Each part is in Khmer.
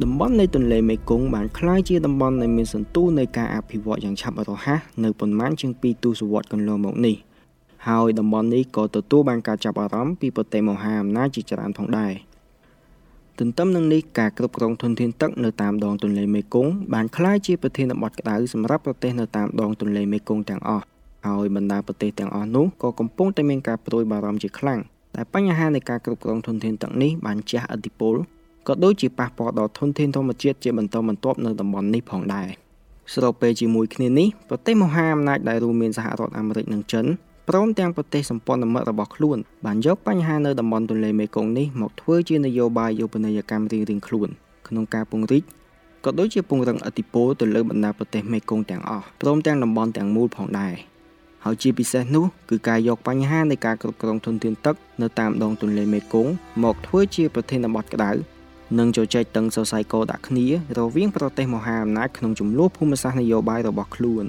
តំបន់នៃទន្លេមេគង្គបានក្លាយជាតំបន់ដែលមានសន្ទុះនៃការអភិវឌ្ឍយ៉ាងឆាប់រហ័សនៅប៉ុន្មានជាង2ទសវត្សរ៍កន្លងមកនេះហើយតំបន់នេះក៏ទទួលបានការចាប់អារម្មណ៍ពីប្រទេសមហាអំណាចជាច្រើនផងដែរទន្ទឹមនឹងនេះការគ្រប់គ្រងធនធានទឹកនៅតាមដងទន្លេមេគង្គបានក្លាយជាប្រធានបទក្តៅសម្រាប់ប្រទេសនៅតាមដងទន្លេមេគង្គទាំងអស់ហើយបណ្ដាប្រទេសទាំងអស់នោះក៏កំពុងតែមានការព្រួយបារម្ភជាខ្លាំងតែបញ្ហានៃការគ្រប់គ្រងធនធានទឹកនេះបានជះឥទ្ធិពលក៏ដូចជាប៉ះពាល់ដល់ធនធានធម្មជាតិជាបន្តបន្ទាប់នៅតំបន់នេះផងដែរស្របពេលជាមួយគ្នានេះប្រទេសមហាអំណាចដែលរួមមានសហរដ្ឋអាមេរិកនិងចិនព្រមទាំងប្រទេសសម្ព័ន្ធមិត្តរបស់ខ្លួនបានយកបញ្ហានៅតំបន់ទន្លេមេគង្គនេះមកធ្វើជានយោបាយយោបនីយកម្មរៀងៗខ្លួនក្នុងការពង្រីកក៏ដូចជាពង្រឹងឥទ្ធិពលទៅលើបណ្ដាប្រទេសមេគង្គទាំងអស់ព្រមទាំងតំបន់ទាំងមូលផងដែរហើយជាពិសេសនោះគឺការយកបញ្ហានៃការគ្រប់គ្រងធនធានទឹកនៅតាមដងទន្លេមេគង្គមកធ្វើជាប្រធានបទក្តៅនិងជជែកតឹងសរសៃកដាក់គ្នារវាងប្រទេសមហាអំណាចក្នុងចំនួនភូមិសាស្ត្រនយោបាយរបស់ខ្លួន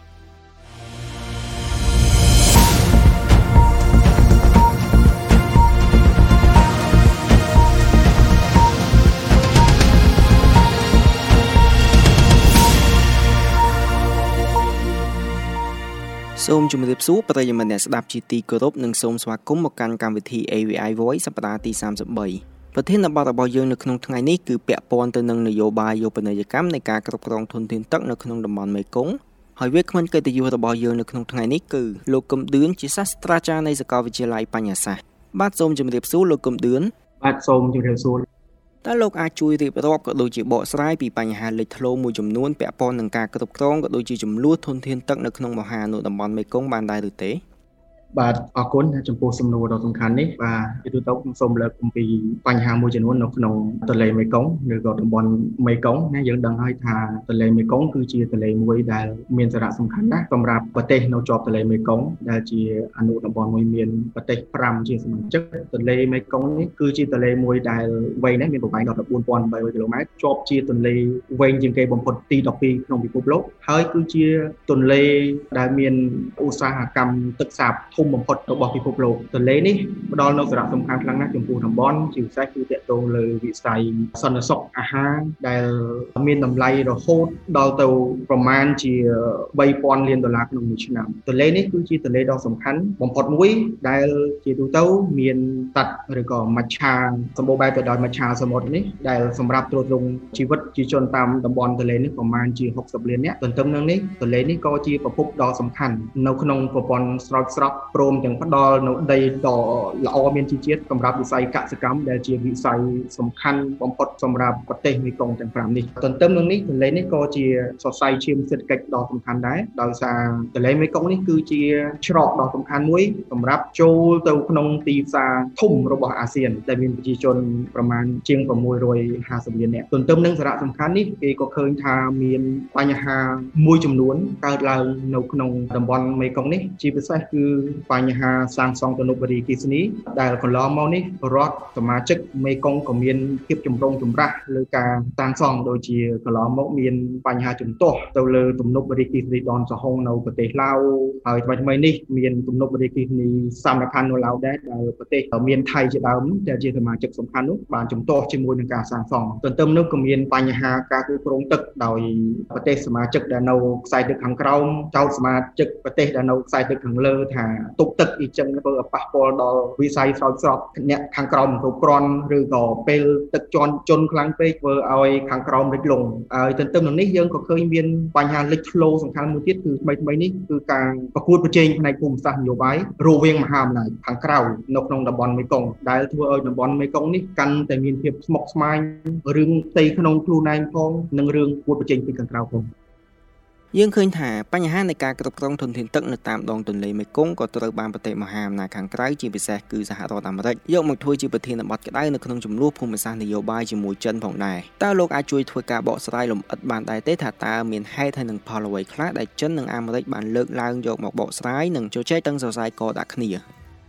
សូមជម្រាបសួរប្រិយមិត្តអ្នកស្ដាប់ជាទីគោរពនិងសូមស្វាគមន៍មកកាន់កម្មវិធី AVI Voice សប្តាហ៍ទី33ប្រធានបទរបស់យើងនៅក្នុងថ្ងៃនេះគឺពាក់ព័ន្ធទៅនឹងនយោបាយយោបនីយកម្មនៃការគ្រប់គ្រងធនធានទឹកនៅក្នុងតំបន់មេគង្គហើយវាគ្មិនកិត្តិយសរបស់យើងនៅក្នុងថ្ងៃនេះគឺលោកកឹមឌឿនជាសាស្ត្រាចារ្យនៃសាកលវិទ្យាល័យបញ្ញាសាស្ត្របាទសូមជម្រាបសួរលោកកឹមឌឿនបាទសូមជម្រាបសួរតើលោកអាចជួយរៀបរាប់ក៏ដូចជាបកស្រាយពីបញ្ហាលេចធ្លោមួយចំនួនពាក់ព័ន្ធនឹងការគ្រប់គ្រងក៏ដូចជាចំនួនធនធានទឹកនៅក្នុងមហានតំបន់មេគង្គបានដែរឬទេបាទអរគុណចំពោះសំណួរដ៏សំខាន់នេះបាទទូទៅខ្ញុំសូមលើកអំពីបញ្ហាមួយចំនួននៅក្នុងទន្លេមេគង្គឬក៏តំបន់មេគង្គណាយើងដឹងហើយថាទន្លេមេគង្គគឺជាទន្លេមួយដែលមានសារៈសំខាន់ណាស់សម្រាប់ប្រទេសនៅជាប់ទន្លេមេគង្គដែលជាអនុតំបន់មួយមានប្រទេស5ជាសមាជិកទន្លេមេគង្គនេះគឺជាទន្លេមួយដែលវែងណាស់មានប្រវែងដល់ 14,800 គីឡូម៉ែត្រជាប់ជាទន្លេវែងជាងគេបំផុតទី12ក្នុងពិភពលោកហើយគឺជាទន្លេដែលមានឧស្សាហកម្មទឹកសាបធំបំផុតរបស់ពិភពលោកទន្លេនេះផ្ដល់នូវសារៈសំខាន់ខ្លាំងណាស់ចំពោះតំបន់ជាពិសេសគឺទាក់ទងលើវិស័យសន្តិសុខអាហារដែលមានតម្លៃរហូតដល់ទៅប្រមាណជា$3,000 លានក្នុងមួយឆ្នាំទន្លេនេះគឺជាទន្លេដ៏សំខាន់បំផុតមួយដែលជាទូទៅមានសត្វឬក៏មច្ឆាសម្បូរបែបទៅដោយមច្ឆាសមុទ្រនេះដែលសម្រាប់ទ្រទ្រង់ជីវិតជាជនតាមតំបន់ទន្លេនេះប្រមាណជា60 លាននាក់ទន្ទឹមនឹងនេះទន្លេនេះក៏ជាប្រភពដ៏សំខាន់នៅក្នុងប្រព័ន្ធស្រោចស្រពព្រមទាំងផ្ដល់នៅដីដ៏ល្អមានជីជាតិសម្រាប់វិស័យកសិកម្មដែលជាវិស័យសំខាន់បំផុតសម្រាប់ប្រទេសមេគង្គទាំង5នេះទន្ទឹមនឹងនេះទន្លេនេះក៏ជាសរសៃឈាមសេដ្ឋកិច្ចដ៏សំខាន់ដែរដោយសារទន្លេមេគង្គនេះគឺជាច្រកដ៏សំខាន់មួយសម្រាប់ចូលទៅក្នុងទីផ្សារធំរបស់អាស៊ានដែលមានប្រជាជនប្រមាណជាង650 លាននាក់ទន្ទឹមនឹងសារៈសំខាន់នេះគេក៏ឃើញថាមានបញ្ហាមួយចំនួនកើតឡើងនៅក្នុងតំបន់មេគង្គនេះជាពិសេសគឺបញ្ហាសាងសង់ទំនប់វារីអគ្គិសនីដែលកន្លងមកនេះរដ្ឋសមាជិកមេគង្គក៏មានភាពចម្រុងចម្រាស់លើការសាងសង់ដូចជាកន្លងមកមានបញ្ហាជំទាស់ទៅលើទំនប់វារីអគ្គិសនីដនសហុងនៅប្រទេសឡាវហើយថ្មីនេះមានទំនប់វារីអគ្គិសនីសំខាន់នៅឡាវដែរដែលប្រទេសមានថៃជាដើមដែលជាសមាជិកសំខាន់នោះបានជំទាស់ជាមួយនឹងការសាងសង់ទន្ទឹមនោះក៏មានបញ្ហាការគ្រប់គ្រងទឹកដោយប្រទេសសមាជិកដែលនៅខ្សែទឹកខាងក្រោមចោទសមាជិកប្រទេសដែលនៅខ្សែទឹកខាងលើថាទុកទឹកអីចឹងធ្វើឲ្យប៉ះពាល់ដល់វិស័យស្រោចស្រពអ្នកខាងក្រោមគ្រប់គ្រាន់ឬក៏ពេលទឹកជន់ជន់ខ្លាំងពេកធ្វើឲ្យខាងក្រោមលិចលង់ហើយទន្ទឹមនឹងនេះយើងក៏ឃើញមានបញ្ហាលេចធ្លោសំខាន់មួយទៀតគឺថ្មីនេះគឺការប្រកួតប្រជែងផ្នែកភូមិសាស្ត្រនយោបាយរវាងមហាអំណាចខាងក្រៅនៅក្នុងតំបន់មេគង្គដែលធ្វើឲ្យតំបន់មេគង្គនេះកាន់តែមានភាពស្មុគស្មាញរឿងផ្ទៃក្នុងខ្លួនឯងផងនិងរឿងប្រកួតប្រជែងពីខាងក្រៅផងយើងឃើញថាបញ្ហានៃការគ្រប់គ្រងធនធានទឹកនៅតាមដងទន្លេមេគង្គក៏ត្រូវបានប្រទេសមហាអំណាចខាងក្រៅជាពិសេសគឺសហរដ្ឋអាមេរិកយកមកធ្វើជាប្រធានបទក្តៅនៅក្នុងចំនួនភូមិសាស្ត្រនយោបាយជាមួយចិនផងដែរតើលោកអាចជួយធ្វើការបកស្រាយលម្អិតបានដែរទេថាតើមានហេតុហើយនឹងផលអ្វីខ្លះដែលចិននិងអាមេរិកបានលើកឡើងយកមកបកស្រាយនិងជជែកតឹងសរសៃកដាក់គ្នា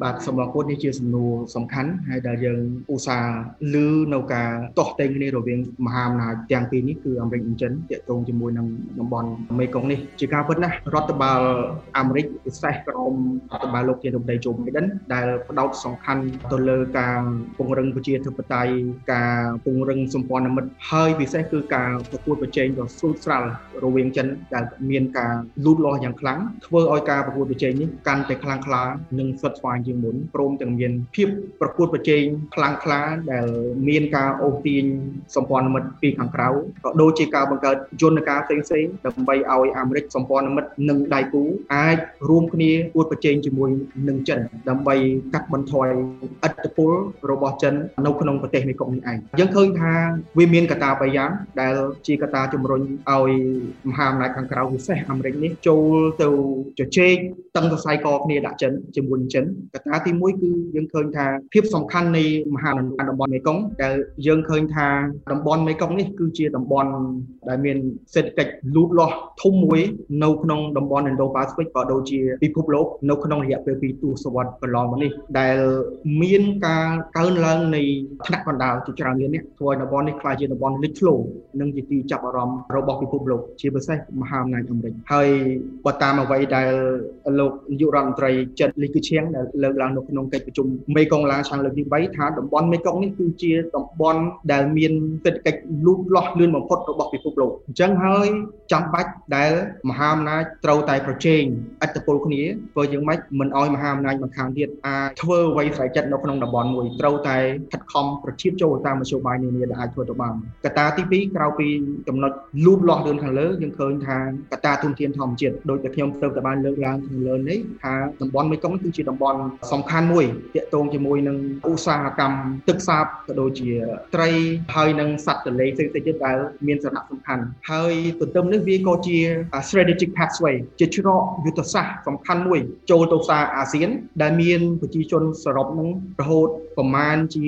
បាទសូមអរគុណនេះជាសំណួរសំខាន់ហើយដែលយើងឧស្សាហ៍ឮនៅការតោះតែងគ្នារវាងមហាអំណាចទាំងពីរនេះគឺអាមេរិកនិងចិនទាក់ទងជាមួយនឹងតំបន់មេគង្គនេះជាការពិតណាស់រដ្ឋបាលអាមេរិកពិសេសក្រមរដ្ឋបាលលោកនាយករដ្ឋមន្ត្រី Joe Biden ដែលផ្ដោតសំខាន់ទៅលើការពង្រឹងប្រជាធិបតេយ្យការពង្រឹងសម្ព័ន្ធមិត្តហើយពិសេសគឺការប្រកួតប្រជែងដ៏ស្រួលស្រាលរវាងចិនដែលមានការលូតលាស់យ៉ាងខ្លាំងធ្វើឲ្យការប្រកួតប្រជែងនេះកាន់តែខ្លាំងក្លានិងស្វិតស្វាញជាងមុនព្រមទាំងមានភាពប្រកួតប្រជែងខ្លាំងក្លាដែលមានការអូសទាញសម្ព័ន្ធមិត្តពីខាងក្រៅក៏ដូចជាការបង្កើតយន្តការផ្សេងៗដើម្បីឲ្យអាមេរិកសម្ព័ន្ធមិត្តនិងដៃគូអាចរួមគ្នាប្រកួតប្រជែងជាមួយនឹងចិនដើម្បីកាត់បន្ថយឥទ្ធិពលរបស់ចិននៅក្នុងប្រទេសមេគង្គនេះឯងយើងឃើញថាវាមានកត្តា3យ៉ាងដែលជាកត្តាជំរុញឲ្យមហាអំណាចខាងក្រៅពិសេសអាមេរិកនេះចូលទៅជជែកតឹងសរសៃកគ្នាដាក់ចិនជាមួយនឹងចិនកត្តាទី1គឺយើងឃើញថាភាពសំខាន់នៃមហាអំណាចតំបន់មេគង្គដែលយើងឃើញថាតំបន់មេគង្គនេះគឺជាតំបន់ដែលមានសេដ្ឋកិច្ចលូតលាស់ធំមួយនៅក្នុងតំបន់ Indo-Pacific ក៏ដូចជាពិភពលោកនៅក្នុងរយៈពេល2ទសវត្សរ៍កន្លងមកនេះដែលមានការកើនឡើងនៃថ្នាក់កណ្ដាលជាច្រើនលាននេះធ្វើឲ្យតំបន់នេះក្លាយជាតំបន់លេចធ្លោនិងជាទីចាប់អារម្មណ៍របស់ពិភពលោកជាពិសេសមហាអំណាចអាមេរិកហើយបើតាមអ្វីដែលលោកនាយករដ្ឋមន្ត្រីចិនលីគឺឈៀងដែលលើកឡើងនៅក្នុងកិច្ចប្រជុំមេគង្គឡាឆាងលើកទី3ថាតំបន់មេគង្គនេះគឺជាតំបន់ដែលមានសេដ្ឋកិច្ចលូតលាស់លឿនបំផុតរបស់ពិភពលោកអញ្ចឹងហើយចាំបាច់ដែលមហាអំណាចត្រូវតែប្រជែងឥទ្ធិពលគ្នាធ្វើយ៉ាងម៉េចមិនឲ្យមហាអំណាចម្ខាងទៀតអាចធ្វើអ្វីស្រេចចិត្តនៅក្នុងតំបន់មួយត្រូវតែខិតខំប្រឈៀបចូលតាមមធ្យោបាយនានាដែលអាចធ្វើទៅបានកត្តាទី2ក្រៅពីចំណុចលូតលាស់លឿនខាងលើយើងឃើញថាកត្តាទុនធានធម្មជាតិដោយតែខ្ញុំទៅតែបានលើកឡើងខាងលើនេះថាតំបន់មេគង្គគឺជាតំបន់សំខាន់មួយទាក់ទងជាមួយនឹងឧស្សាហកម្មទឹកសាបក៏ដូចជាត្រីហើយនិងសត្វទន្លេផ្សេងៗទៀតដែលមានសារៈសំខាន់ហើយទន្ទឹមនេះវាក៏ជា strategic pathway ជាច្រកយុទ្ធសាស្ត្រសំខាន់មួយចូលទៅផ្សារអាស៊ានដែលមានប្រជាជនសរុបនឹងរហូតប្រមាណជា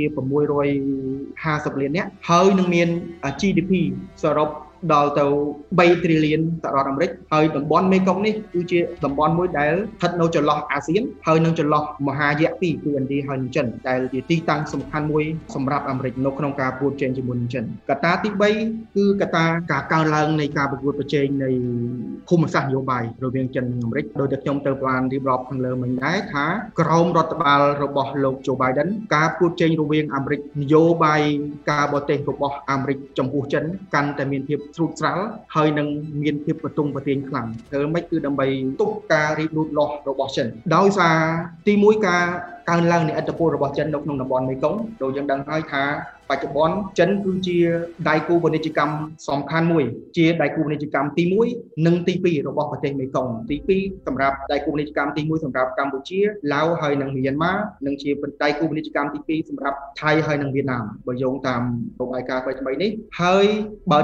650លាននាក់ហើយនឹងមាន GDP សរុបដល់ទៅ3 trillion សហរដ្ឋអាមេរិកហើយតំបន់មេគង្គនេះគឺជាតំបន់មួយដែលស្ថិតនៅចន្លោះអាស៊ានហើយនឹងចន្លោះមហាយៈពីរគឺឥណ្ឌាហើយនិងចិនដែលជាទីតាំងសំខាន់មួយសម្រាប់អាមេរិកនៅក្នុងការប្រកួតប្រជែងជាមួយនឹងចិនកត្តាទី3គឺកត្តាការកើនឡើងនៃការប្រកួតប្រជែងនៃភូមិសាស្ត្រនយោបាយរវាងចិននិងអាមេរិកដោយតែខ្ញុំទៅបានរៀបរាប់ខាងលើមិញដែរថាក្រមរដ្ឋបាលរបស់លោក Joe Biden ការប្រកួតប្រជែងរវាងអាមេរិកនយោបាយការបរទេសរបស់អាមេរិកចំពោះចិនកាន់តែមានភាពស្រួតស្រាលហើយនឹងមានភាពប្រទង់ប្រទាញខ្លាំងធ្វើម៉េចគឺដើម្បីទប់ការរីកលូតលាស់របស់ចិនដោយសារទី1ការកើនឡើងនៃឥទ្ធិពលរបស់ចិននៅក្នុងតំបន់មេគង្គដោយយើងដឹងហើយថាបច្ចុប្បន្នចិនគឺជាដៃគូពាណិជ្ជកម្មសំខាន់មួយជាដៃគូពាណិជ្ជកម្មទី1និងទី2របស់ប្រទេសមេគង្គទី2សម្រាប់ដៃគូពាណិជ្ជកម្មទី1សម្រាប់កម្ពុជាឡាវហើយនិងមីយ៉ាន់ម៉ានិងជាដៃគូពាណិជ្ជកម្មទី2សម្រាប់ថៃហើយនិងវៀតណាមបើយោងតាមរបាយការណ៍ថ្មីៗនេះហើយបើ